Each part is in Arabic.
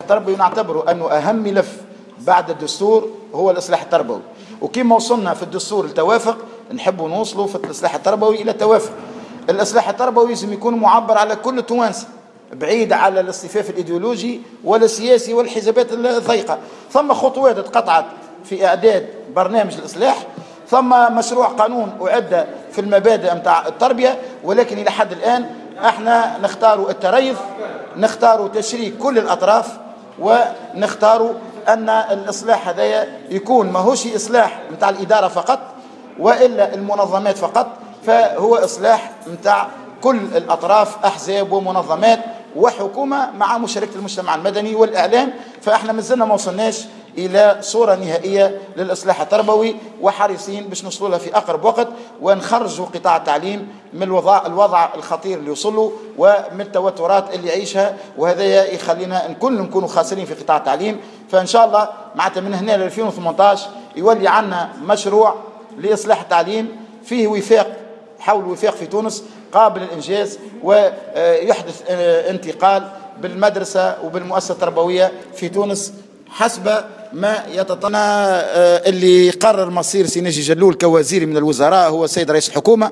التربوي نعتبره أنه أهم ملف بعد الدستور هو الإصلاح التربوي. وكما وصلنا في الدستور التوافق نحب نوصلوا في الإصلاح التربوي إلى توافق. الإصلاح التربوي لازم يكون معبر على كل التوانسة، بعيد على الاصطفاف الإيديولوجي ولا السياسي والحزبات الضيقة. ثم خطوات اتقطعت في إعداد برنامج الإصلاح، ثم مشروع قانون أعد في المبادئ متاع التربية، ولكن إلى حد الآن احنا نختاروا التريث، نختاروا تشريك كل الأطراف، ونختاروا أن الإصلاح هذا يكون ماهوش إصلاح متاع الإدارة فقط وإلا المنظمات فقط، فهو إصلاح متاع كل الأطراف، أحزاب ومنظمات وحكومة مع مشاركة المجتمع المدني والإعلام. فإحنا مازلنا ما وصلناش إلى صورة نهائية للإصلاح التربوي، وحريصين باش نوصلوا لها في أقرب وقت، ونخرجوا قطاع التعليم من الوضع الخطير اللي يوصله ومن التوترات اللي يعيشها، وهذا يخلينا نكونوا خاسرين في قطاع التعليم. فإن شاء الله معناتها من هنا ل 2018 يولي عنا مشروع لإصلاح التعليم فيه وفاق، حول وفاق في تونس قابل للإنجاز، ويحدث انتقال بالمدرسة وبالمؤسسة التربوية في تونس حسب ما يتطلع اللي قرر مصير سي ناجي جلول كوزير من الوزراء هو السيد رئيس الحكومة.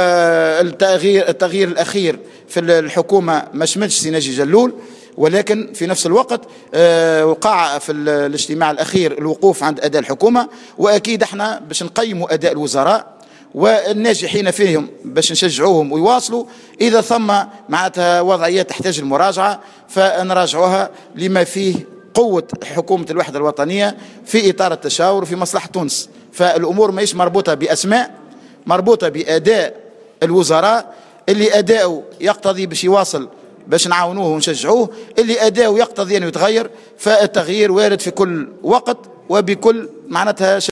والتغيير الأخير في الحكومة ما شملش سي ناجي جلول، ولكن في نفس الوقت وقع في الاجتماع الأخير الوقوف عند أداء الحكومة، وأكيد احنا باش نقيموا أداء الوزراء والناجحين فيهم باش نشجعوهم ويواصلوا. إذا ثم معناتها وضعيات تحتاج المراجعة فنراجعوها لما فيه قوة حكومة الوحدة الوطنية في إطار التشاور في مصلحة تونس. فالأمور ماهيش مربوطة بأسماء، مربوطة بأداء الوزراء اللي أداؤه يقتضي باش يواصل باش نعاونوه ونشجعوه، اللي أداؤه يقتضي أن يتغير، فالتغيير وارد في كل وقت وبكل معناتها